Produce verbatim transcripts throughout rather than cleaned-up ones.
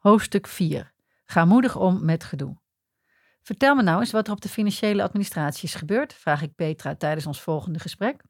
Hoofdstuk vier. Ga moedig om met gedoe. Vertel me nou eens wat er op de financiële administratie is gebeurd, vraag ik Petra tijdens ons volgende gesprek.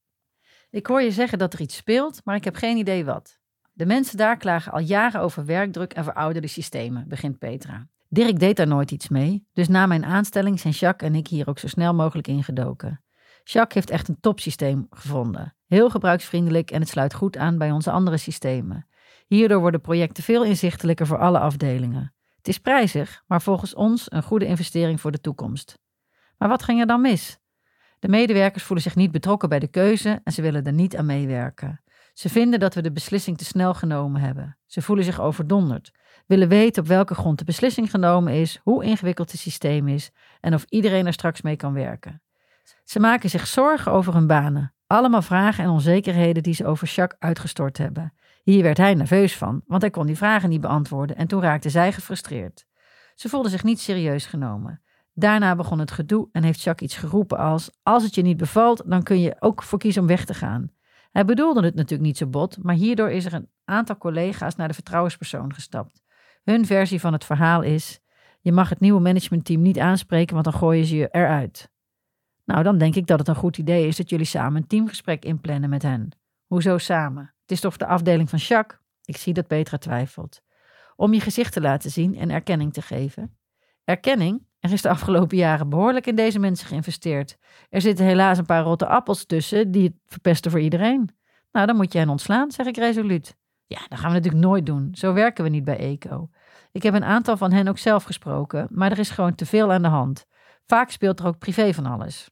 Ik hoor je zeggen dat er iets speelt, maar ik heb geen idee wat. De mensen daar klagen al jaren over werkdruk en verouderde systemen, begint Petra. Dirk deed daar nooit iets mee, dus na mijn aanstelling zijn Jacques en ik hier ook zo snel mogelijk ingedoken. Jacques heeft echt een topsysteem gevonden. Heel gebruiksvriendelijk en het sluit goed aan bij onze andere systemen. Hierdoor worden projecten veel inzichtelijker voor alle afdelingen. Het is prijzig, maar volgens ons een goede investering voor de toekomst. Maar wat ging er dan mis? De medewerkers voelen zich niet betrokken bij de keuze en ze willen er niet aan meewerken. Ze vinden dat we de beslissing te snel genomen hebben. Ze voelen zich overdonderd, willen weten op welke grond de beslissing genomen is, hoe ingewikkeld het systeem is en of iedereen er straks mee kan werken. Ze maken zich zorgen over hun banen. Allemaal vragen en onzekerheden die ze over Jacques uitgestort hebben. Hier werd hij nerveus van, want hij kon die vragen niet beantwoorden en toen raakte zij gefrustreerd. Ze voelde zich niet serieus genomen. Daarna begon het gedoe en heeft Jacques iets geroepen als: als het je niet bevalt, dan kun je ook voor kiezen om weg te gaan. Hij bedoelde het natuurlijk niet zo bot, maar hierdoor is er een aantal collega's naar de vertrouwenspersoon gestapt. Hun versie van het verhaal is: je mag het nieuwe managementteam niet aanspreken, want dan gooien ze je eruit. Nou, dan denk ik dat het een goed idee is dat jullie samen een teamgesprek inplannen met hen. Hoezo samen? Het is toch de afdeling van Jacques? Ik zie dat Petra twijfelt. Om je gezicht te laten zien en erkenning te geven. Erkenning? Er is de afgelopen jaren behoorlijk in deze mensen geïnvesteerd. Er zitten helaas een paar rotte appels tussen die het verpesten voor iedereen. Nou, dan moet je hen ontslaan, zeg ik resoluut. Ja, dat gaan we natuurlijk nooit doen. Zo werken we niet bij Eco. Ik heb een aantal van hen ook zelf gesproken, maar er is gewoon te veel aan de hand. Vaak speelt er ook privé van alles.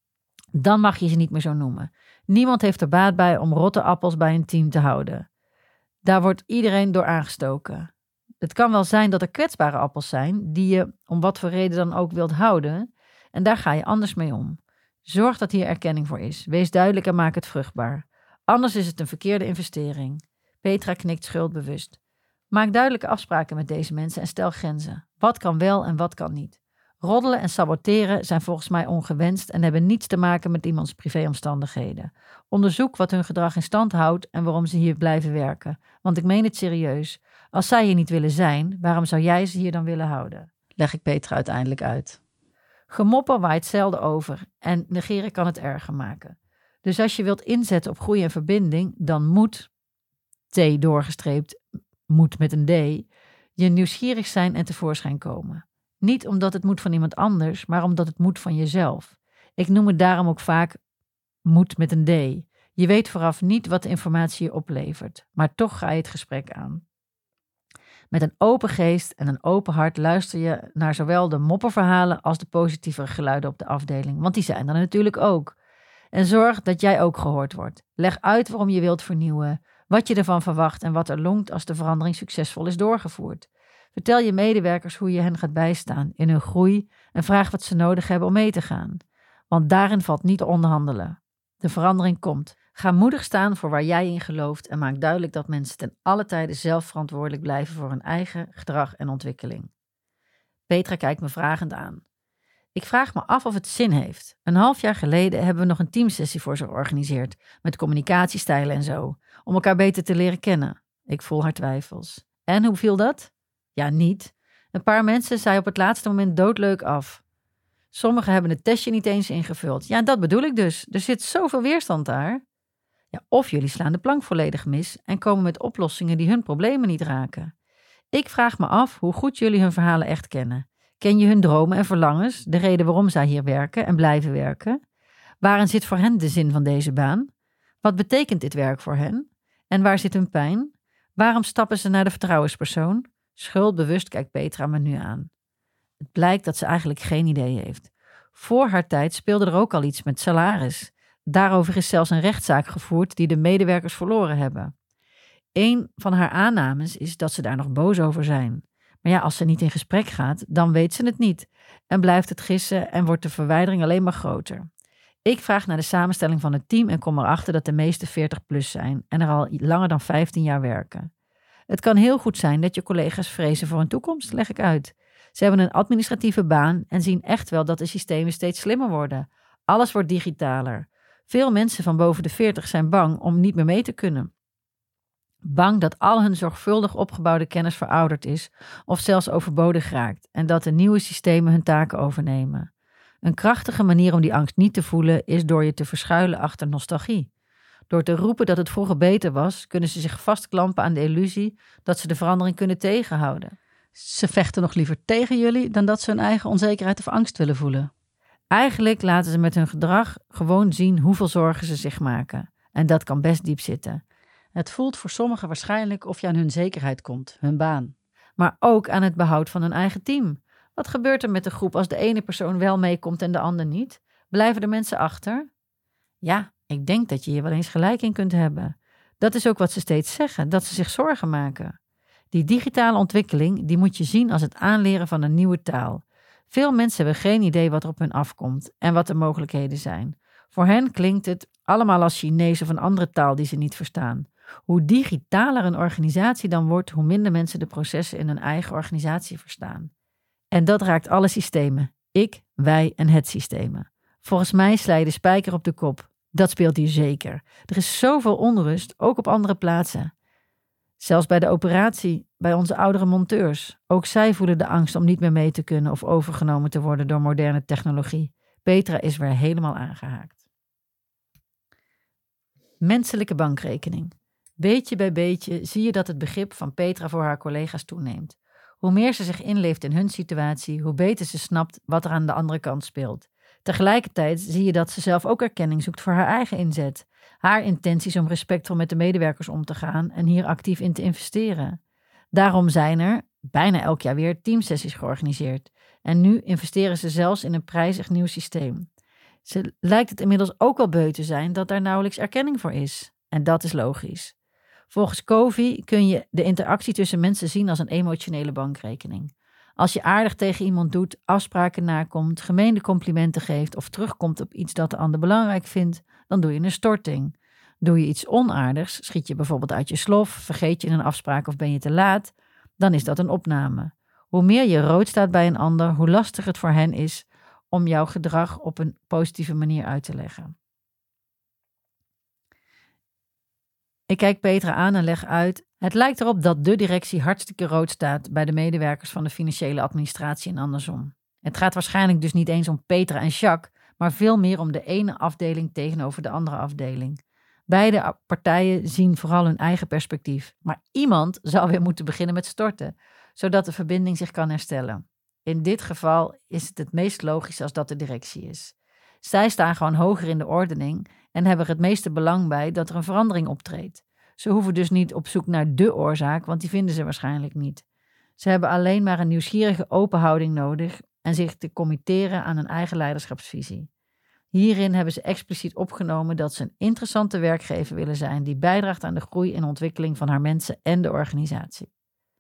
Dan mag je ze niet meer zo noemen. Niemand heeft er baat bij om rotte appels bij een team te houden. Daar wordt iedereen door aangestoken. Het kan wel zijn dat er kwetsbare appels zijn die je om wat voor reden dan ook wilt houden en daar ga je anders mee om. Zorg dat hier erkenning voor is. Wees duidelijk en maak het vruchtbaar. Anders is het een verkeerde investering. Petra knikt schuldbewust. Maak duidelijke afspraken met deze mensen en stel grenzen. Wat kan wel en wat kan niet. Roddelen en saboteren zijn volgens mij ongewenst en hebben niets te maken met iemands privéomstandigheden. Onderzoek wat hun gedrag in stand houdt en waarom ze hier blijven werken. Want ik meen het serieus. Als zij hier niet willen zijn, waarom zou jij ze hier dan willen houden? Leg ik Petra uiteindelijk uit. Gemopper waait zelden over en negeren kan het erger maken. Dus als je wilt inzetten op groei en verbinding, dan moet, T doorgestreept, moet met een D, je nieuwsgierig zijn en tevoorschijn komen. Niet omdat het moet van iemand anders, maar omdat het moet van jezelf. Ik noem het daarom ook vaak moet met een D. Je weet vooraf niet wat de informatie je oplevert, maar toch ga je het gesprek aan. Met een open geest en een open hart luister je naar zowel de mopperverhalen als de positievere geluiden op de afdeling, want die zijn er natuurlijk ook. En zorg dat jij ook gehoord wordt. Leg uit waarom je wilt vernieuwen, wat je ervan verwacht en wat er lonkt als de verandering succesvol is doorgevoerd. Vertel je medewerkers hoe je hen gaat bijstaan in hun groei en vraag wat ze nodig hebben om mee te gaan. Want daarin valt niet te onderhandelen. De verandering komt. Ga moedig staan voor waar jij in gelooft en maak duidelijk dat mensen ten alle tijde zelf verantwoordelijk blijven voor hun eigen gedrag en ontwikkeling. Petra kijkt me vragend aan. Ik vraag me af of het zin heeft. Een half jaar geleden hebben we nog een teamsessie voor ze georganiseerd, met communicatiestijlen en zo, om elkaar beter te leren kennen. Ik voel haar twijfels. En hoe viel dat? Ja, niet. Een paar mensen zei op het laatste moment doodleuk af. Sommigen hebben het testje niet eens ingevuld. Ja, dat bedoel ik dus. Er zit zoveel weerstand daar. Ja, of jullie slaan de plank volledig mis en komen met oplossingen die hun problemen niet raken. Ik vraag me af hoe goed jullie hun verhalen echt kennen. Ken je hun dromen en verlangens, de reden waarom zij hier werken en blijven werken? Waarin zit voor hen de zin van deze baan? Wat betekent dit werk voor hen? En waar zit hun pijn? Waarom stappen ze naar de vertrouwenspersoon? Schuldbewust kijkt Petra me nu aan. Het blijkt dat ze eigenlijk geen idee heeft. Voor haar tijd speelde er ook al iets met salaris. Daarover is zelfs een rechtszaak gevoerd die de medewerkers verloren hebben. Een van haar aannames is dat ze daar nog boos over zijn. Maar ja, als ze niet in gesprek gaat, dan weet ze het niet. En blijft het gissen en wordt de verwijdering alleen maar groter. Ik vraag naar de samenstelling van het team en kom erachter dat de meeste veertig plus zijn en er al langer dan vijftien jaar werken. Het kan heel goed zijn dat je collega's vrezen voor hun toekomst, leg ik uit. Ze hebben een administratieve baan en zien echt wel dat de systemen steeds slimmer worden. Alles wordt digitaler. Veel mensen van boven de veertig zijn bang om niet meer mee te kunnen. Bang dat al hun zorgvuldig opgebouwde kennis verouderd is of zelfs overbodig raakt en dat de nieuwe systemen hun taken overnemen. Een krachtige manier om die angst niet te voelen is door je te verschuilen achter nostalgie. Door te roepen dat het vroeger beter was, kunnen ze zich vastklampen aan de illusie dat ze de verandering kunnen tegenhouden. Ze vechten nog liever tegen jullie dan dat ze hun eigen onzekerheid of angst willen voelen. Eigenlijk laten ze met hun gedrag gewoon zien hoeveel zorgen ze zich maken. En dat kan best diep zitten. Het voelt voor sommigen waarschijnlijk of je aan hun zekerheid komt, hun baan. Maar ook aan het behoud van hun eigen team. Wat gebeurt er met de groep als de ene persoon wel meekomt en de ander niet? Blijven de mensen achter? Ja, ik denk dat je hier wel eens gelijk in kunt hebben. Dat is ook wat ze steeds zeggen, dat ze zich zorgen maken. Die digitale ontwikkeling, die moet je zien als het aanleren van een nieuwe taal. Veel mensen hebben geen idee wat er op hun afkomt en wat de mogelijkheden zijn. Voor hen klinkt het allemaal als Chinees of een andere taal die ze niet verstaan. Hoe digitaler een organisatie dan wordt, hoe minder mensen de processen in hun eigen organisatie verstaan. En dat raakt alle systemen. Ik, wij en het systemen. Volgens mij sla je de spijker op de kop. Dat speelt hier zeker. Er is zoveel onrust, ook op andere plaatsen. Zelfs bij de operatie, bij onze oudere monteurs. Ook zij voelen de angst om niet meer mee te kunnen of overgenomen te worden door moderne technologie. Petra is weer helemaal aangehaakt. Menselijke bankrekening. Beetje bij beetje zie je dat het begrip van Petra voor haar collega's toeneemt. Hoe meer ze zich inleeft in hun situatie, hoe beter ze snapt wat er aan de andere kant speelt. Tegelijkertijd zie je dat ze zelf ook erkenning zoekt voor haar eigen inzet. Haar intenties om respectvol met de medewerkers om te gaan en hier actief in te investeren. Daarom zijn er, bijna elk jaar weer, teamsessies georganiseerd. En nu investeren ze zelfs in een prijzig nieuw systeem. Ze lijkt het inmiddels ook wel beu te zijn dat daar nauwelijks erkenning voor is. En dat is logisch. Volgens Covey kun je de interactie tussen mensen zien als een emotionele bankrekening. Als je aardig tegen iemand doet, afspraken nakomt, gemeende complimenten geeft of terugkomt op iets dat de ander belangrijk vindt, dan doe je een storting. Doe je iets onaardigs, schiet je bijvoorbeeld uit je slof, vergeet je een afspraak of ben je te laat, dan is dat een opname. Hoe meer je rood staat bij een ander, hoe lastiger het voor hen is om jouw gedrag op een positieve manier uit te leggen. Ik kijk Petra aan en leg uit. Het lijkt erop dat de directie hartstikke rood staat bij de medewerkers van de financiële administratie en andersom. Het gaat waarschijnlijk dus niet eens om Petra en Jacques, maar veel meer om de ene afdeling tegenover de andere afdeling. Beide partijen zien vooral hun eigen perspectief. Maar iemand zou weer moeten beginnen met storten, zodat de verbinding zich kan herstellen. In dit geval is het het meest logisch als dat de directie is. Zij staan gewoon hoger in de ordening en hebben er het meeste belang bij dat er een verandering optreedt. Ze hoeven dus niet op zoek naar dé oorzaak, want die vinden ze waarschijnlijk niet. Ze hebben alleen maar een nieuwsgierige open houding nodig en zich te committeren aan hun eigen leiderschapsvisie. Hierin hebben ze expliciet opgenomen dat ze een interessante werkgever willen zijn die bijdraagt aan de groei en ontwikkeling van haar mensen en de organisatie.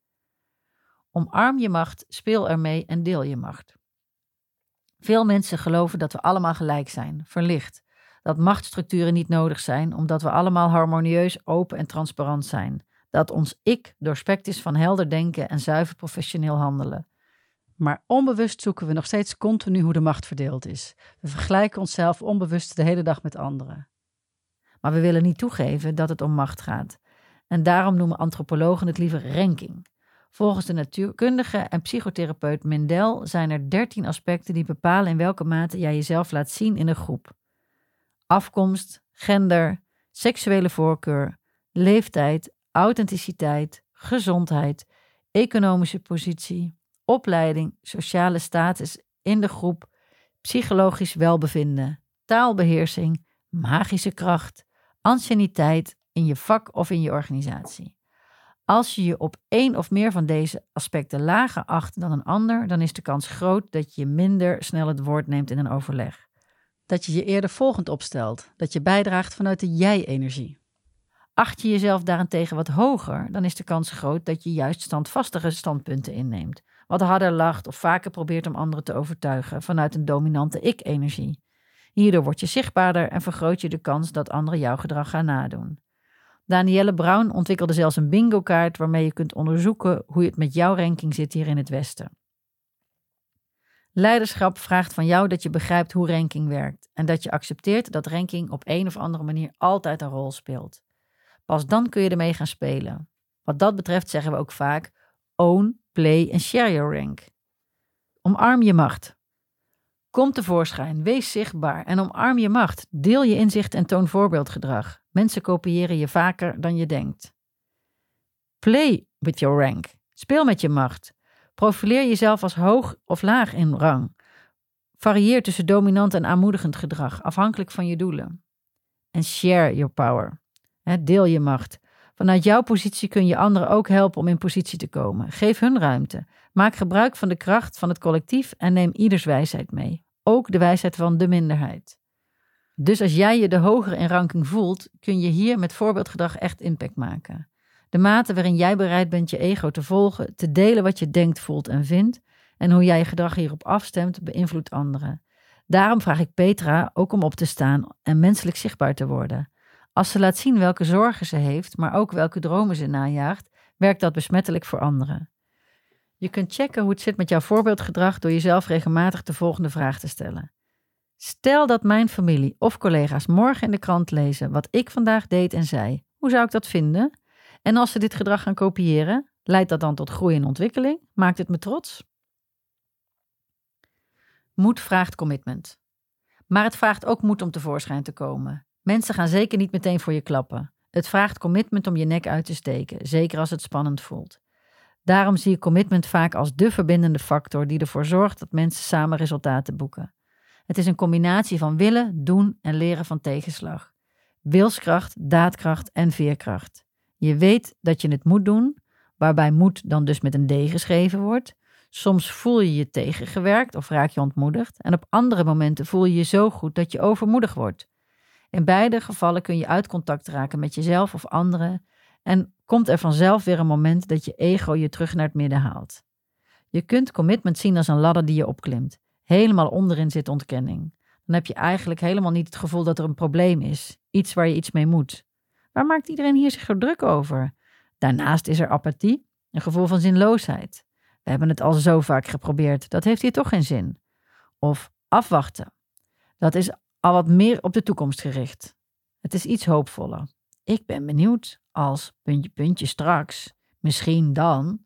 Omarm je macht, speel ermee en deel je macht. Veel mensen geloven dat we allemaal gelijk zijn, verlicht. Dat machtsstructuren niet nodig zijn, omdat we allemaal harmonieus, open en transparant zijn. Dat ons ik doorspekt is van helder denken en zuiver professioneel handelen. Maar onbewust zoeken we nog steeds continu hoe de macht verdeeld is. We vergelijken onszelf onbewust de hele dag met anderen. Maar we willen niet toegeven dat het om macht gaat. En daarom noemen antropologen het liever ranking. Volgens de natuurkundige en psychotherapeut Mendel zijn er dertien aspecten die bepalen in welke mate jij jezelf laat zien in een groep. Afkomst, gender, seksuele voorkeur, leeftijd, authenticiteit, gezondheid, economische positie, opleiding, sociale status in de groep, psychologisch welbevinden, taalbeheersing, magische kracht, anciëniteit in je vak of in je organisatie. Als je je op één of meer van deze aspecten lager acht dan een ander, dan is de kans groot dat je minder snel het woord neemt in een overleg. Dat je je eerder volgend opstelt, dat je bijdraagt vanuit de jij-energie. Acht je jezelf daarentegen wat hoger, dan is de kans groot dat je juist standvastige standpunten inneemt. Wat harder lacht of vaker probeert om anderen te overtuigen vanuit een dominante ik-energie. Hierdoor word je zichtbaarder en vergroot je de kans dat anderen jouw gedrag gaan nadoen. Danielle Brown ontwikkelde zelfs een bingo-kaart waarmee je kunt onderzoeken hoe het met jouw ranking zit hier in het Westen. Leiderschap vraagt van jou dat je begrijpt hoe ranking werkt en dat je accepteert dat ranking op een of andere manier altijd een rol speelt. Pas dan kun je ermee gaan spelen. Wat dat betreft zeggen we ook vaak own, play en share your rank. Omarm je macht. Kom tevoorschijn, wees zichtbaar en omarm je macht. Deel je inzicht en toon voorbeeldgedrag. Mensen kopiëren je vaker dan je denkt. Play with your rank. Speel met je macht. Profileer jezelf als hoog of laag in rang. Varieer tussen dominant en aanmoedigend gedrag, afhankelijk van je doelen. En share your power. Deel je macht. Vanuit jouw positie kun je anderen ook helpen om in positie te komen. Geef hun ruimte. Maak gebruik van de kracht van het collectief en neem ieders wijsheid mee. Ook de wijsheid van de minderheid. Dus als jij je de hoger in ranking voelt, kun je hier met voorbeeldgedrag echt impact maken. De mate waarin jij bereid bent je ego te volgen, te delen wat je denkt, voelt en vindt en hoe jij je gedrag hierop afstemt, beïnvloedt anderen. Daarom vraag ik Petra ook om op te staan en menselijk zichtbaar te worden. Als ze laat zien welke zorgen ze heeft, maar ook welke dromen ze najaagt, werkt dat besmettelijk voor anderen. Je kunt checken hoe het zit met jouw voorbeeldgedrag door jezelf regelmatig de volgende vraag te stellen. Stel dat mijn familie of collega's morgen in de krant lezen wat ik vandaag deed en zei. Hoe zou ik dat vinden? En als ze dit gedrag gaan kopiëren, leidt dat dan tot groei en ontwikkeling? Maakt het me trots? Moed vraagt commitment. Maar het vraagt ook moed om tevoorschijn te komen. Mensen gaan zeker niet meteen voor je klappen. Het vraagt commitment om je nek uit te steken, zeker als het spannend voelt. Daarom zie je commitment vaak als de verbindende factor die ervoor zorgt dat mensen samen resultaten boeken. Het is een combinatie van willen, doen en leren van tegenslag. Wilskracht, daadkracht en veerkracht. Je weet dat je het moet doen, waarbij moed dan dus met een D geschreven wordt. Soms voel je je tegengewerkt of raak je ontmoedigd en op andere momenten voel je je zo goed dat je overmoedig wordt. In beide gevallen kun je uit contact raken met jezelf of anderen en komt er vanzelf weer een moment dat je ego je terug naar het midden haalt. Je kunt commitment zien als een ladder die je opklimt. Helemaal onderin zit ontkenning. Dan heb je eigenlijk helemaal niet het gevoel dat er een probleem is. Iets waar je iets mee moet. Waar maakt iedereen hier zich zo druk over? Daarnaast is er apathie, een gevoel van zinloosheid. We hebben het al zo vaak geprobeerd, dat heeft hier toch geen zin. Of afwachten. Dat is al wat meer op de toekomst gericht. Het is iets hoopvoller. Ik ben benieuwd als puntje puntje straks, misschien dan.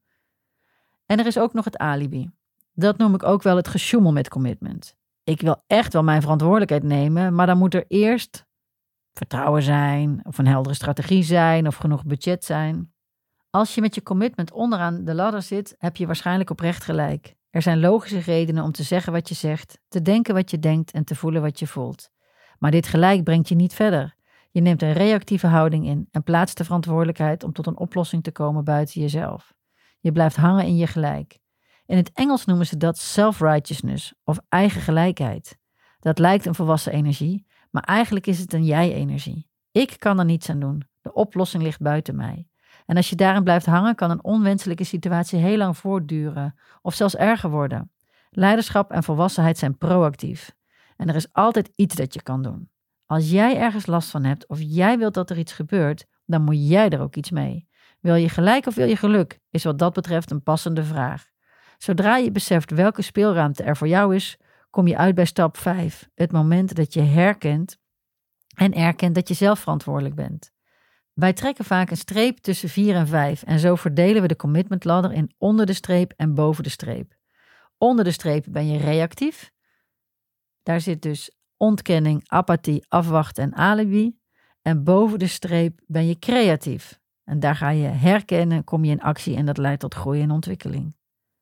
En er is ook nog het alibi. Dat noem ik ook wel het gesjoemel met commitment. Ik wil echt wel mijn verantwoordelijkheid nemen, maar dan moet er eerst vertrouwen zijn, of een heldere strategie zijn, of genoeg budget zijn. Als je met je commitment onderaan de ladder zit, heb je waarschijnlijk oprecht gelijk. Er zijn logische redenen om te zeggen wat je zegt, te denken wat je denkt en te voelen wat je voelt. Maar dit gelijk brengt je niet verder. Je neemt een reactieve houding in en plaatst de verantwoordelijkheid om tot een oplossing te komen buiten jezelf. Je blijft hangen in je gelijk. In het Engels noemen ze dat self-righteousness of eigen gelijkheid. Dat lijkt een volwassen energie, maar eigenlijk is het een jij-energie. Ik kan er niets aan doen. De oplossing ligt buiten mij. En als je daarin blijft hangen, kan een onwenselijke situatie heel lang voortduren of zelfs erger worden. Leiderschap en volwassenheid zijn proactief. En er is altijd iets dat je kan doen. Als jij ergens last van hebt of jij wilt dat er iets gebeurt, dan moet jij er ook iets mee. Wil je gelijk of wil je geluk, is wat dat betreft een passende vraag. Zodra je beseft welke speelruimte er voor jou is, kom je uit bij stap vijf. Het moment dat je herkent en erkent dat je zelf verantwoordelijk bent. Wij trekken vaak een streep tussen vier en vijf en zo verdelen we de commitment ladder in onder de streep en boven de streep. Onder de streep ben je reactief. Daar zit dus ontkenning, apathie, afwachten en alibi. En boven de streep ben je creatief. En daar ga je herkennen, kom je in actie en dat leidt tot groei en ontwikkeling.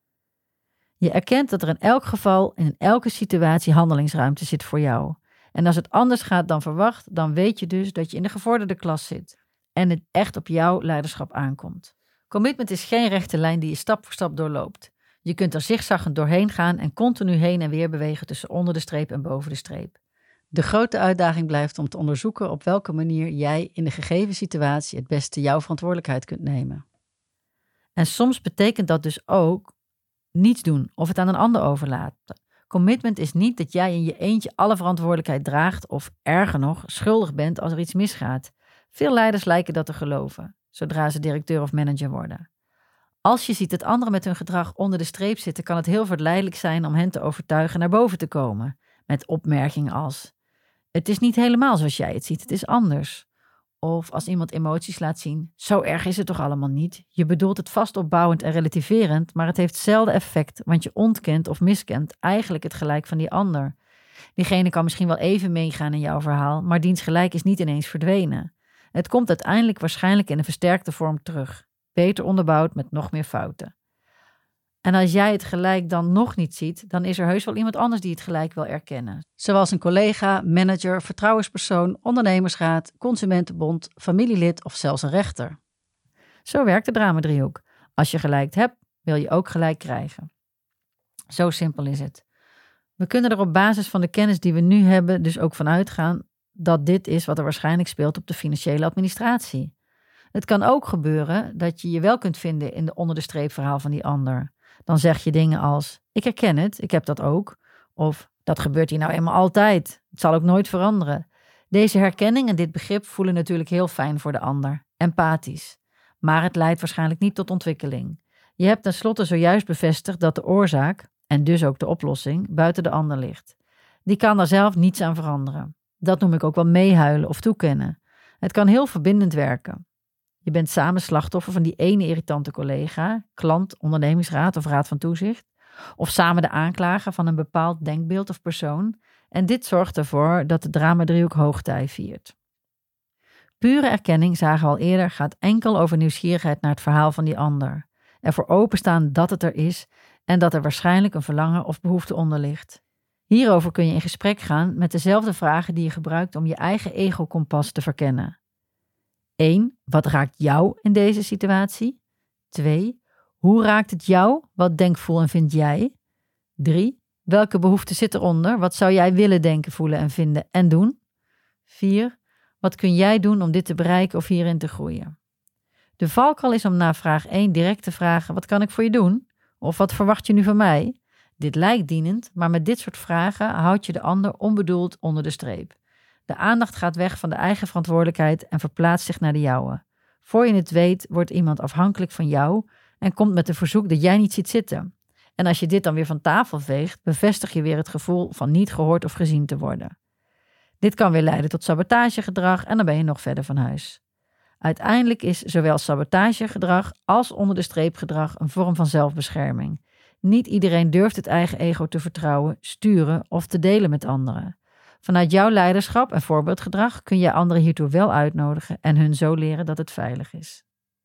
Je erkent dat er in elk geval, in elke situatie handelingsruimte zit voor jou. En als het anders gaat dan verwacht, dan weet je dus dat je in de gevorderde klas zit. En het echt op jouw leiderschap aankomt. Commitment is geen rechte lijn die je stap voor stap doorloopt. Je kunt er zigzaggend doorheen gaan en continu heen en weer bewegen tussen onder de streep en boven de streep. De grote uitdaging blijft om te onderzoeken op welke manier jij in de gegeven situatie het beste jouw verantwoordelijkheid kunt nemen. En soms betekent dat dus ook niets doen of het aan een ander overlaten. Commitment is niet dat jij in je eentje alle verantwoordelijkheid draagt of erger nog, schuldig bent als er iets misgaat. Veel leiders lijken dat te geloven, zodra ze directeur of manager worden. Als je ziet dat anderen met hun gedrag onder de streep zitten, kan het heel verleidelijk zijn om hen te overtuigen naar boven te komen. Met opmerkingen als: het is niet helemaal zoals jij het ziet, het is anders. Of als iemand emoties laat zien, zo erg is het toch allemaal niet. Je bedoelt het vast opbouwend en relativerend, maar het heeft zelden effect, want je ontkent of miskent eigenlijk het gelijk van die ander. Diegene kan misschien wel even meegaan in jouw verhaal, maar diens gelijk is niet ineens verdwenen. Het komt uiteindelijk waarschijnlijk in een versterkte vorm terug. Beter onderbouwd met nog meer fouten. En als jij het gelijk dan nog niet ziet, dan is er heus wel iemand anders die het gelijk wil erkennen. Zoals een collega, manager, vertrouwenspersoon, ondernemersraad, consumentenbond, familielid of zelfs een rechter. Zo werkt de dramadriehoek. Als je gelijk hebt, wil je ook gelijk krijgen. Zo simpel is het. We kunnen er op basis van de kennis die we nu hebben dus ook van uitgaan dat dit is wat er waarschijnlijk speelt op de financiële administratie. Het kan ook gebeuren dat je je wel kunt vinden in de onder de streep verhaal van die ander. Dan zeg je dingen als, ik herken het, ik heb dat ook. Of, dat gebeurt hier nou eenmaal altijd. Het zal ook nooit veranderen. Deze herkenning en dit begrip voelen natuurlijk heel fijn voor de ander. Empathisch. Maar het leidt waarschijnlijk niet tot ontwikkeling. Je hebt tenslotte zojuist bevestigd dat de oorzaak, en dus ook de oplossing, buiten de ander ligt. Die kan daar zelf niets aan veranderen. Dat noem ik ook wel meehuilen of toekennen. Het kan heel verbindend werken. Je bent samen slachtoffer van die ene irritante collega, klant, ondernemingsraad of raad van toezicht. Of samen de aanklager van een bepaald denkbeeld of persoon. En dit zorgt ervoor dat de dramadriehoek hoogtij viert. Pure erkenning, zagen we al eerder, gaat enkel over nieuwsgierigheid naar het verhaal van die ander. Ervoor openstaan dat het er is en dat er waarschijnlijk een verlangen of behoefte onder ligt. Hierover kun je in gesprek gaan met dezelfde vragen die je gebruikt om je eigen ego-kompas te verkennen. één. Wat raakt jou in deze situatie? twee. Hoe raakt het jou? Wat denk, voel en vind jij? drie. Welke behoefte zit eronder? Wat zou jij willen denken, voelen en vinden en doen? vier. Wat kun jij doen om dit te bereiken of hierin te groeien? De valkuil is om na vraag één direct te vragen, wat kan ik voor je doen? Of wat verwacht je nu van mij? Dit lijkt dienend, maar met dit soort vragen houd je de ander onbedoeld onder de streep. De aandacht gaat weg van de eigen verantwoordelijkheid en verplaatst zich naar de jouwe. Voor je het weet wordt iemand afhankelijk van jou en komt met een verzoek dat jij niet ziet zitten. En als je dit dan weer van tafel veegt, bevestig je weer het gevoel van niet gehoord of gezien te worden. Dit kan weer leiden tot sabotagegedrag en dan ben je nog verder van huis. Uiteindelijk is zowel sabotagegedrag als onder de streep gedrag een vorm van zelfbescherming. Niet iedereen durft het eigen ego te vertrouwen, sturen of te delen met anderen. Vanuit jouw leiderschap en voorbeeldgedrag kun je anderen hiertoe wel uitnodigen en hun zo leren dat het veilig is.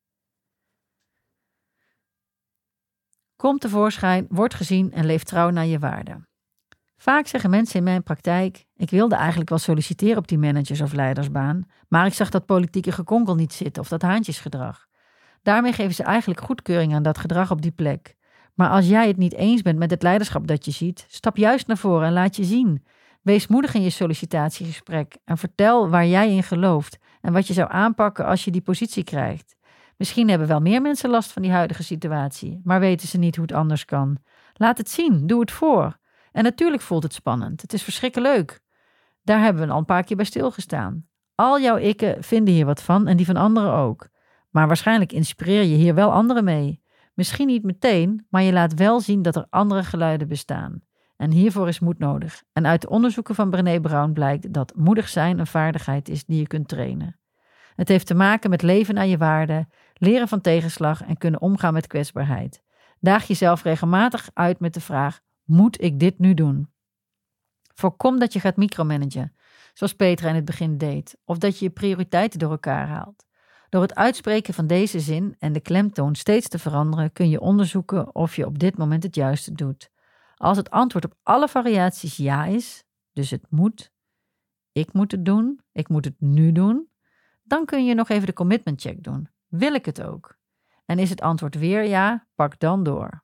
Kom tevoorschijn, word gezien en leef trouw naar je waarden. Vaak zeggen mensen in mijn praktijk, ik wilde eigenlijk wel solliciteren op die managers- of leidersbaan, maar ik zag dat politieke gekonkel niet zitten of dat haantjesgedrag. Daarmee geven ze eigenlijk goedkeuring aan dat gedrag op die plek. Maar als jij het niet eens bent met het leiderschap dat je ziet, stap juist naar voren en laat je zien. Wees moedig in je sollicitatiegesprek en vertel waar jij in gelooft en wat je zou aanpakken als je die positie krijgt. Misschien hebben wel meer mensen last van die huidige situatie, maar weten ze niet hoe het anders kan. Laat het zien, doe het voor. En natuurlijk voelt het spannend, het is verschrikkelijk leuk. Daar hebben we al een paar keer bij stilgestaan. Al jouw ikken vinden hier wat van en die van anderen ook. Maar waarschijnlijk inspireer je hier wel anderen mee. Misschien niet meteen, maar je laat wel zien dat er andere geluiden bestaan. En hiervoor is moed nodig. En uit de onderzoeken van Brené Brown blijkt dat moedig zijn een vaardigheid is die je kunt trainen. Het heeft te maken met leven naar je waarden, leren van tegenslag en kunnen omgaan met kwetsbaarheid. Daag jezelf regelmatig uit met de vraag, moet ik dit nu doen? Voorkom dat je gaat micromanagen, zoals Petra in het begin deed, of dat je je prioriteiten door elkaar haalt. Door het uitspreken van deze zin en de klemtoon steeds te veranderen, kun je onderzoeken of je op dit moment het juiste doet. Als het antwoord op alle variaties ja is, dus het moet, ik moet het doen, ik moet het nu doen, dan kun je nog even de commitment check doen. Wil ik het ook? En is het antwoord weer ja, pak dan door.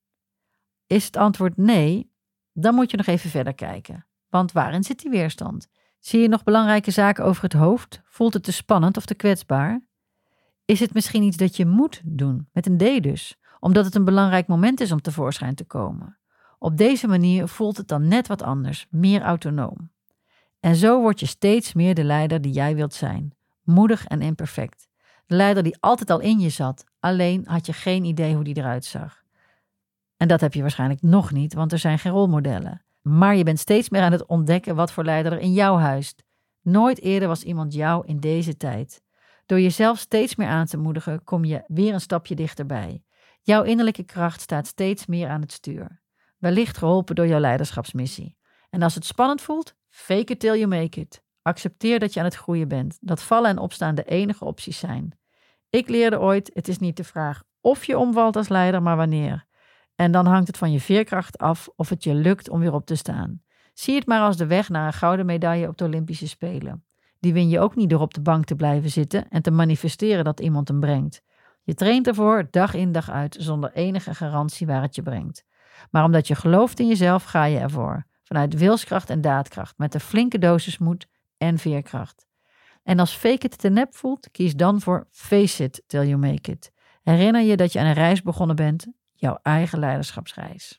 Is het antwoord nee, dan moet je nog even verder kijken. Want waarin zit die weerstand? Zie je nog belangrijke zaken over het hoofd? Voelt het te spannend of te kwetsbaar? Is het misschien iets dat je moet doen, met een D dus, omdat het een belangrijk moment is om tevoorschijn te komen? Op deze manier voelt het dan net wat anders, meer autonoom. En zo word je steeds meer de leider die jij wilt zijn. Moedig en imperfect. De leider die altijd al in je zat, alleen had je geen idee hoe die eruit zag. En dat heb je waarschijnlijk nog niet, want er zijn geen rolmodellen. Maar je bent steeds meer aan het ontdekken wat voor leider er in jou huist. Nooit eerder was iemand jou in deze tijd. Door jezelf steeds meer aan te moedigen, kom je weer een stapje dichterbij. Jouw innerlijke kracht staat steeds meer aan het stuur. Wellicht geholpen door jouw leiderschapsmissie. En als het spannend voelt, fake it till you make it. Accepteer dat je aan het groeien bent, dat vallen en opstaan de enige opties zijn. Ik leerde ooit, het is niet de vraag of je omvalt als leider, maar wanneer. En dan hangt het van je veerkracht af of het je lukt om weer op te staan. Zie het maar als de weg naar een gouden medaille op de Olympische Spelen. Die win je ook niet door op de bank te blijven zitten en te manifesteren dat iemand hem brengt. Je traint ervoor dag in dag uit zonder enige garantie waar het je brengt. Maar omdat je gelooft in jezelf ga je ervoor. Vanuit wilskracht en daadkracht met een flinke dosis moed en veerkracht. En als fake it te nep voelt, kies dan voor face it till you make it. Herinner je dat je aan een reis begonnen bent, jouw eigen leiderschapsreis.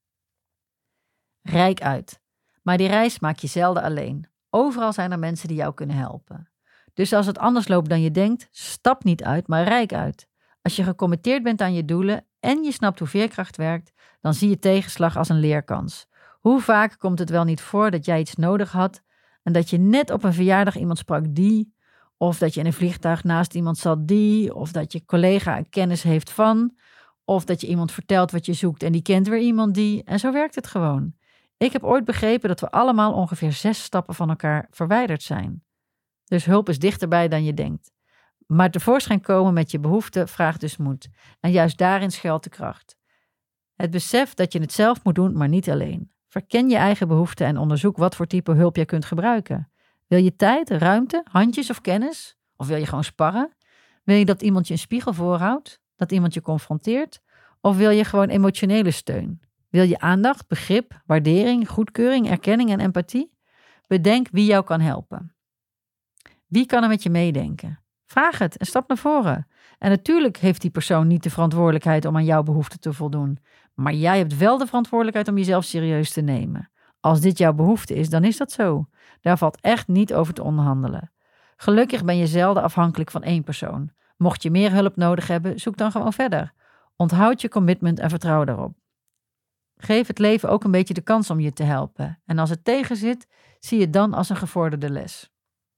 Rijk uit. Maar die reis maak je zelden alleen. Overal zijn er mensen die jou kunnen helpen. Dus als het anders loopt dan je denkt, stap niet uit, maar rijk uit. Als je gecommitteerd bent aan je doelen en je snapt hoe veerkracht werkt, dan zie je tegenslag als een leerkans. Hoe vaak komt het wel niet voor dat jij iets nodig had en dat je net op een verjaardag iemand sprak die, of dat je in een vliegtuig naast iemand zat die, of dat je collega een kennis heeft van, of dat je iemand vertelt wat je zoekt en die kent weer iemand die, en zo werkt het gewoon. Ik heb ooit begrepen dat we allemaal ongeveer zes stappen van elkaar verwijderd zijn. Dus hulp is dichterbij dan je denkt. Maar tevoorschijn komen met je behoeften vraagt dus moed. En juist daarin schuilt de kracht. Het besef dat je het zelf moet doen, maar niet alleen. Verken je eigen behoeften en onderzoek wat voor type hulp je kunt gebruiken. Wil je tijd, ruimte, handjes of kennis? Of wil je gewoon sparren? Wil je dat iemand je een spiegel voorhoudt? Dat iemand je confronteert? Of wil je gewoon emotionele steun? Wil je aandacht, begrip, waardering, goedkeuring, erkenning en empathie? Bedenk wie jou kan helpen. Wie kan er met je meedenken? Vraag het en stap naar voren. En natuurlijk heeft die persoon niet de verantwoordelijkheid om aan jouw behoeften te voldoen. Maar jij hebt wel de verantwoordelijkheid om jezelf serieus te nemen. Als dit jouw behoefte is, dan is dat zo. Daar valt echt niet over te onderhandelen. Gelukkig ben je zelden afhankelijk van één persoon. Mocht je meer hulp nodig hebben, zoek dan gewoon verder. Onthoud je commitment en vertrouw daarop. Geef het leven ook een beetje de kans om je te helpen. En als het tegenzit, zie het dan als een gevorderde les.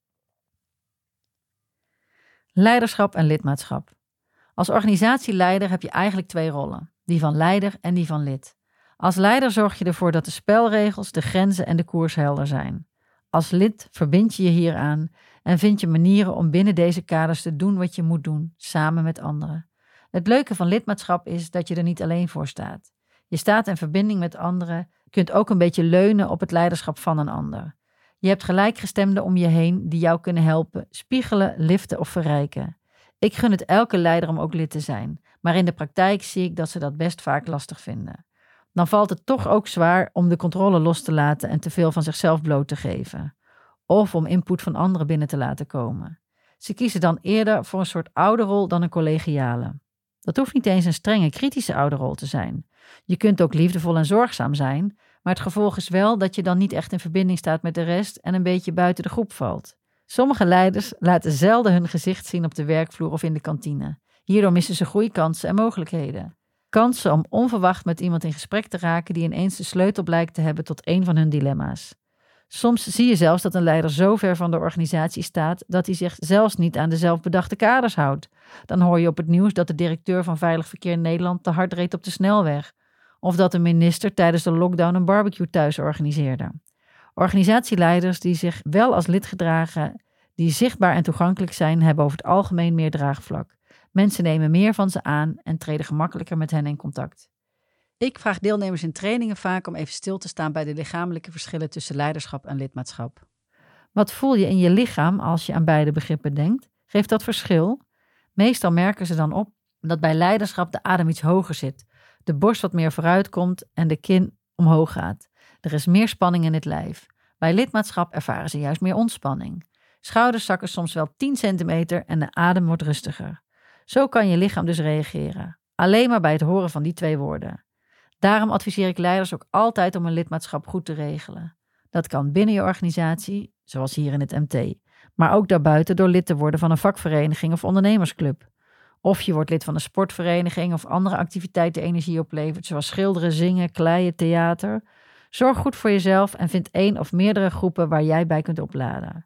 Leiderschap en lidmaatschap. Als organisatieleider heb je eigenlijk twee rollen. Die van leider en die van lid. Als leider zorg je ervoor dat de spelregels, de grenzen en de koers helder zijn. Als lid verbind je je hieraan en vind je manieren om binnen deze kaders te doen wat je moet doen, samen met anderen. Het leuke van lidmaatschap is dat je er niet alleen voor staat. Je staat in verbinding met anderen, kunt ook een beetje leunen op het leiderschap van een ander. Je hebt gelijkgestemden om je heen die jou kunnen helpen, spiegelen, liften of verrijken. Ik gun het elke leider om ook lid te zijn, maar in de praktijk zie ik dat ze dat best vaak lastig vinden. Dan valt het toch ook zwaar om de controle los te laten en te veel van zichzelf bloot te geven. Of om input van anderen binnen te laten komen. Ze kiezen dan eerder voor een soort ouderrol dan een collegiale. Dat hoeft niet eens een strenge, kritische ouderrol te zijn. Je kunt ook liefdevol en zorgzaam zijn, maar het gevolg is wel dat je dan niet echt in verbinding staat met de rest en een beetje buiten de groep valt. Sommige leiders laten zelden hun gezicht zien op de werkvloer of in de kantine. Hierdoor missen ze groeikansen en mogelijkheden. Kansen om onverwacht met iemand in gesprek te raken die ineens de sleutel blijkt te hebben tot een van hun dilemma's. Soms zie je zelfs dat een leider zo ver van de organisatie staat dat hij zich zelfs niet aan de zelfbedachte kaders houdt. Dan hoor je op het nieuws dat de directeur van Veilig Verkeer Nederland te hard reed op de snelweg. Of dat een minister tijdens de lockdown een barbecue thuis organiseerde. Organisatieleiders die zich wel als lid gedragen, die zichtbaar en toegankelijk zijn, hebben over het algemeen meer draagvlak. Mensen nemen meer van ze aan en treden gemakkelijker met hen in contact. Ik vraag deelnemers in trainingen vaak om even stil te staan bij de lichamelijke verschillen tussen leiderschap en lidmaatschap. Wat voel je in je lichaam als je aan beide begrippen denkt? Geeft dat verschil? Meestal merken ze dan op dat bij leiderschap de adem iets hoger zit, de borst wat meer vooruit komt en de kin omhoog gaat. Er is meer spanning in het lijf. Bij lidmaatschap ervaren ze juist meer ontspanning. Schouders zakken soms wel tien centimeter en de adem wordt rustiger. Zo kan je lichaam dus reageren. Alleen maar bij het horen van die twee woorden. Daarom adviseer ik leiders ook altijd om een lidmaatschap goed te regelen. Dat kan binnen je organisatie, zoals hier in het M T, maar ook daarbuiten door lid te worden van een vakvereniging of ondernemersclub. Of je wordt lid van een sportvereniging of andere activiteit die energie oplevert, zoals schilderen, zingen, kleien, theater. Zorg goed voor jezelf en vind één of meerdere groepen waar jij bij kunt opladen.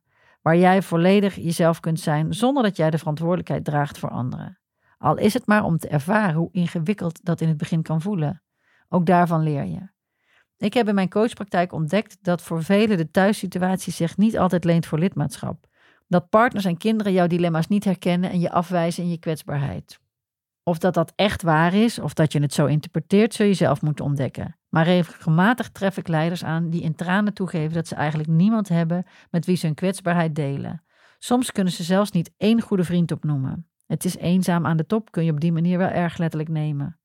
waar jij volledig jezelf kunt zijn zonder dat jij de verantwoordelijkheid draagt voor anderen. Al is het maar om te ervaren hoe ingewikkeld dat in het begin kan voelen. Ook daarvan leer je. Ik heb in mijn coachpraktijk ontdekt dat voor velen de thuissituatie zich niet altijd leent voor lidmaatschap. Dat partners en kinderen jouw dilemma's niet herkennen en je afwijzen in je kwetsbaarheid. Of dat dat echt waar is, of dat je het zo interpreteert, zul je zelf moeten ontdekken. Maar regelmatig tref ik leiders aan die in tranen toegeven dat ze eigenlijk niemand hebben met wie ze hun kwetsbaarheid delen. Soms kunnen ze zelfs niet één goede vriend opnoemen. Het is eenzaam aan de top, kun je op die manier wel erg letterlijk nemen.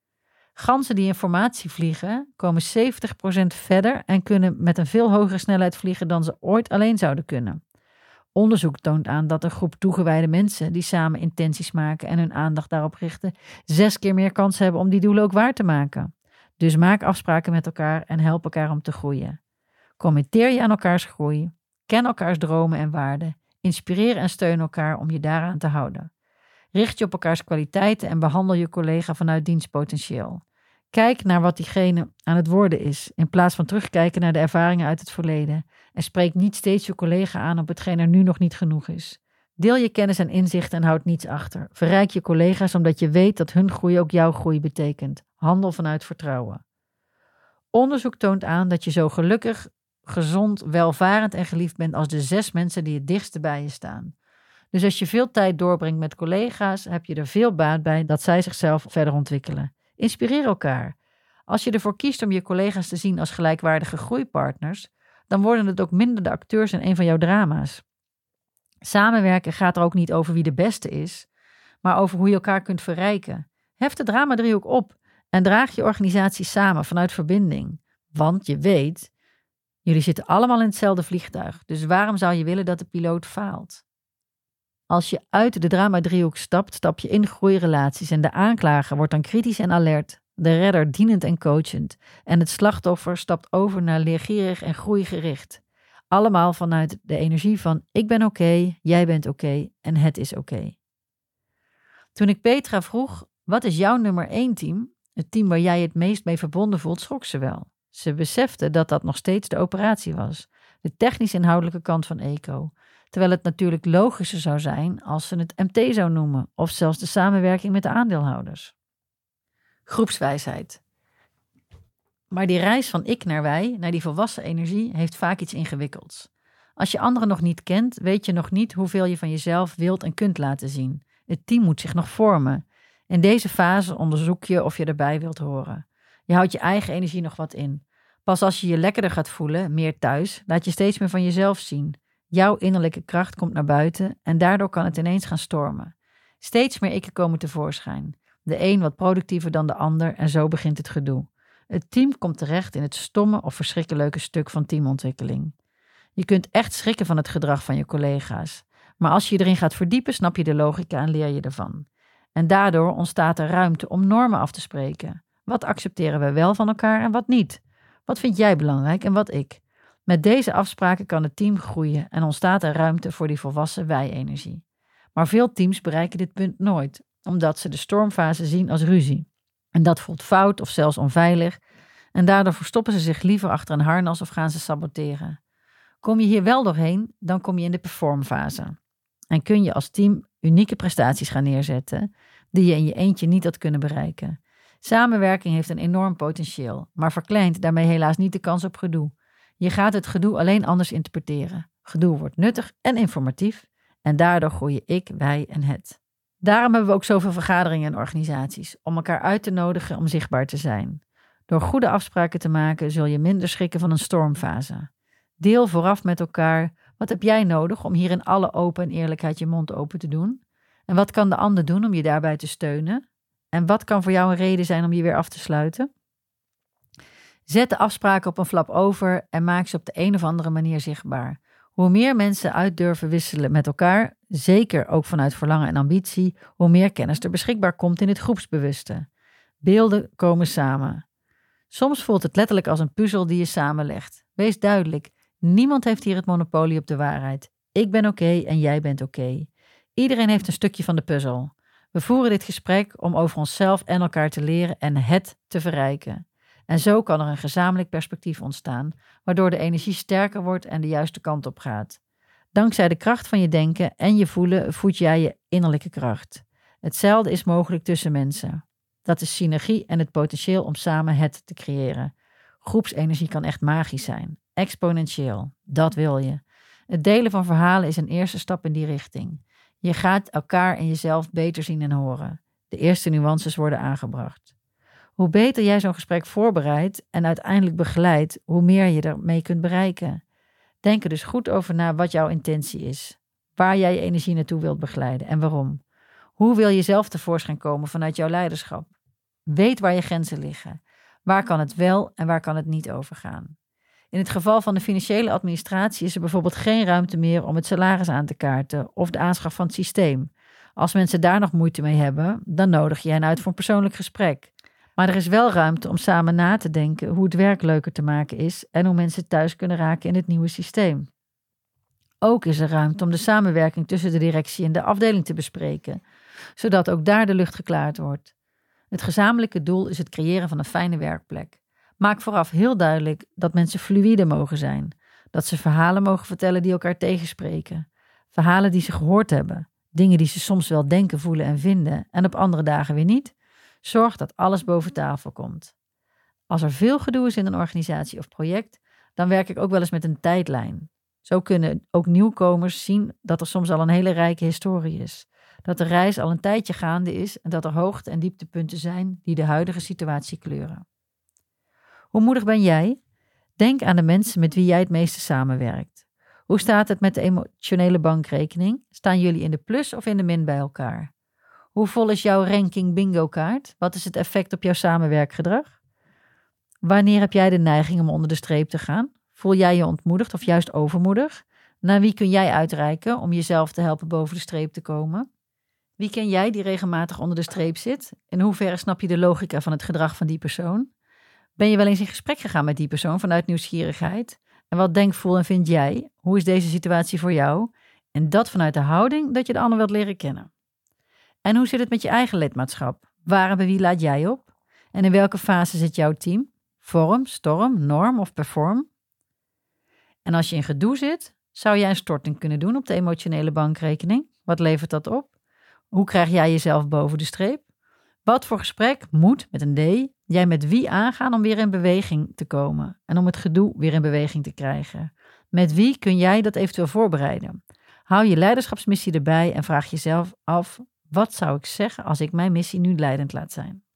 Ganzen die in formatie vliegen, komen zeventig procent verder en kunnen met een veel hogere snelheid vliegen dan ze ooit alleen zouden kunnen. Onderzoek toont aan dat een groep toegewijde mensen die samen intenties maken en hun aandacht daarop richten, zes keer meer kans hebben om die doelen ook waar te maken. Dus maak afspraken met elkaar en help elkaar om te groeien. Committeer je aan elkaars groei, ken elkaars dromen en waarden, inspireer en steun elkaar om je daaraan te houden. Richt je op elkaars kwaliteiten en behandel je collega vanuit dienstpotentieel. Kijk naar wat diegene aan het worden is, in plaats van terugkijken naar de ervaringen uit het verleden. En spreek niet steeds je collega aan op hetgeen er nu nog niet genoeg is. Deel je kennis en inzichten en houd niets achter. Verrijk je collega's omdat je weet dat hun groei ook jouw groei betekent. Handel vanuit vertrouwen. Onderzoek toont aan dat je zo gelukkig, gezond, welvarend en geliefd bent als de zes mensen die het dichtste bij je staan. Dus als je veel tijd doorbrengt met collega's, heb je er veel baat bij dat zij zichzelf verder ontwikkelen. Inspireer elkaar. Als je ervoor kiest om je collega's te zien als gelijkwaardige groeipartners, dan worden het ook minder de acteurs in een van jouw drama's. Samenwerken gaat er ook niet over wie de beste is, maar over hoe je elkaar kunt verrijken. Hef de drama-driehoek op en draag je organisatie samen vanuit verbinding. Want je weet, jullie zitten allemaal in hetzelfde vliegtuig, dus waarom zou je willen dat de piloot faalt? Als je uit de drama-driehoek stapt, stap je in groeirelaties en de aanklager wordt dan kritisch en alert, de redder dienend en coachend en het slachtoffer stapt over naar leergierig en groeigericht. Allemaal vanuit de energie van ik ben oké, jij bent oké en het is oké. Toen ik Petra vroeg, wat is jouw nummer één team, het team waar jij je het meest mee verbonden voelt, schrok ze wel. Ze besefte dat dat nog steeds de operatie was, de technisch-inhoudelijke kant van Eco. Terwijl het natuurlijk logischer zou zijn als ze het M T zou noemen of zelfs de samenwerking met de aandeelhouders. Groepswijsheid. Maar die reis van ik naar wij, naar die volwassen energie, heeft vaak iets ingewikkelds. Als je anderen nog niet kent, weet je nog niet hoeveel je van jezelf wilt en kunt laten zien. Het team moet zich nog vormen. In deze fase onderzoek je of je erbij wilt horen. Je houdt je eigen energie nog wat in. Pas als je je lekkerder gaat voelen, meer thuis, laat je steeds meer van jezelf zien. Jouw innerlijke kracht komt naar buiten en daardoor kan het ineens gaan stormen. Steeds meer ikken komen tevoorschijn. De een wat productiever dan de ander en zo begint het gedoe. Het team komt terecht in het stomme of verschrikkelijke stuk van teamontwikkeling. Je kunt echt schrikken van het gedrag van je collega's. Maar als je erin gaat verdiepen, snap je de logica en leer je ervan. En daardoor ontstaat er ruimte om normen af te spreken. Wat accepteren we wel van elkaar en wat niet? Wat vind jij belangrijk en wat ik? Met deze afspraken kan het team groeien en ontstaat er ruimte voor die volwassen wij-energie. Maar veel teams bereiken dit punt nooit, omdat ze de stormfase zien als ruzie. En dat voelt fout of zelfs onveilig en daardoor verstoppen ze zich liever achter een harnas of gaan ze saboteren. Kom je hier wel doorheen, dan kom je in de performfase. En kun je als team unieke prestaties gaan neerzetten die je in je eentje niet had kunnen bereiken. Samenwerking heeft een enorm potentieel, maar verkleint daarmee helaas niet de kans op gedoe. Je gaat het gedoe alleen anders interpreteren. Gedoe wordt nuttig en informatief en daardoor groeien ik, wij en het. Daarom hebben we ook zoveel vergaderingen en organisaties, om elkaar uit te nodigen om zichtbaar te zijn. Door goede afspraken te maken zul je minder schrikken van een stormfase. Deel vooraf met elkaar, wat heb jij nodig om hier in alle open en eerlijkheid je mond open te doen? En wat kan de ander doen om je daarbij te steunen? En wat kan voor jou een reden zijn om je weer af te sluiten? Zet de afspraken op een flap over en maak ze op de een of andere manier zichtbaar. Hoe meer mensen uit durven wisselen met elkaar, zeker ook vanuit verlangen en ambitie, hoe meer kennis er beschikbaar komt in het groepsbewuste. Beelden komen samen. Soms voelt het letterlijk als een puzzel die je samenlegt. Wees duidelijk, niemand heeft hier het monopolie op de waarheid. Ik ben oké en jij bent oké. Iedereen heeft een stukje van de puzzel. We voeren dit gesprek om over onszelf en elkaar te leren en het te verrijken. En zo kan er een gezamenlijk perspectief ontstaan, waardoor de energie sterker wordt en de juiste kant op gaat. Dankzij de kracht van je denken en je voelen voed jij je innerlijke kracht. Hetzelfde is mogelijk tussen mensen. Dat is synergie en het potentieel om samen het te creëren. Groepsenergie kan echt magisch zijn. Exponentieel. Dat wil je. Het delen van verhalen is een eerste stap in die richting. Je gaat elkaar en jezelf beter zien en horen. De eerste nuances worden aangebracht. Hoe beter jij zo'n gesprek voorbereidt en uiteindelijk begeleidt, hoe meer je ermee kunt bereiken. Denk er dus goed over na wat jouw intentie is. Waar jij je energie naartoe wilt begeleiden en waarom. Hoe wil je zelf tevoorschijn komen vanuit jouw leiderschap? Weet waar je grenzen liggen. Waar kan het wel en waar kan het niet overgaan? In het geval van de financiële administratie is er bijvoorbeeld geen ruimte meer om het salaris aan te kaarten of de aanschaf van het systeem. Als mensen daar nog moeite mee hebben, dan nodig je hen uit voor een persoonlijk gesprek. Maar er is wel ruimte om samen na te denken hoe het werk leuker te maken is en hoe mensen thuis kunnen raken in het nieuwe systeem. Ook is er ruimte om de samenwerking tussen de directie en de afdeling te bespreken, zodat ook daar de lucht geklaard wordt. Het gezamenlijke doel is het creëren van een fijne werkplek. Maak vooraf heel duidelijk dat mensen fluïde mogen zijn, dat ze verhalen mogen vertellen die elkaar tegenspreken, verhalen die ze gehoord hebben, dingen die ze soms wel denken, voelen en vinden en op andere dagen weer niet. Zorg dat alles boven tafel komt. Als er veel gedoe is in een organisatie of project, dan werk ik ook wel eens met een tijdlijn. Zo kunnen ook nieuwkomers zien dat er soms al een hele rijke historie is. Dat de reis al een tijdje gaande is en dat er hoogte- en dieptepunten zijn die de huidige situatie kleuren. Hoe moedig ben jij? Denk aan de mensen met wie jij het meeste samenwerkt. Hoe staat het met de emotionele bankrekening? Staan jullie in de plus of in de min bij elkaar? Hoe vol is jouw ranking bingo kaart? Wat is het effect op jouw samenwerkgedrag? Wanneer heb jij de neiging om onder de streep te gaan? Voel jij je ontmoedigd of juist overmoedig? Naar wie kun jij uitreiken om jezelf te helpen boven de streep te komen? Wie ken jij die regelmatig onder de streep zit? In hoeverre snap je de logica van het gedrag van die persoon? Ben je wel eens in gesprek gegaan met die persoon vanuit nieuwsgierigheid? En wat denk, voel en vind jij? Hoe is deze situatie voor jou? En dat vanuit de houding dat je de ander wilt leren kennen. En hoe zit het met je eigen lidmaatschap? Waar en bij wie laat jij op? En in welke fase zit jouw team? Vorm, storm, norm of perform? En als je in gedoe zit, zou jij een storting kunnen doen op de emotionele bankrekening? Wat levert dat op? Hoe krijg jij jezelf boven de streep? Wat voor gesprek moet, met een D, jij met wie aangaan om weer in beweging te komen en om het gedoe weer in beweging te krijgen? Met wie kun jij dat eventueel voorbereiden? Hou je leiderschapsmissie erbij en vraag jezelf af, wat zou ik zeggen als ik mijn missie nu leidend laat zijn?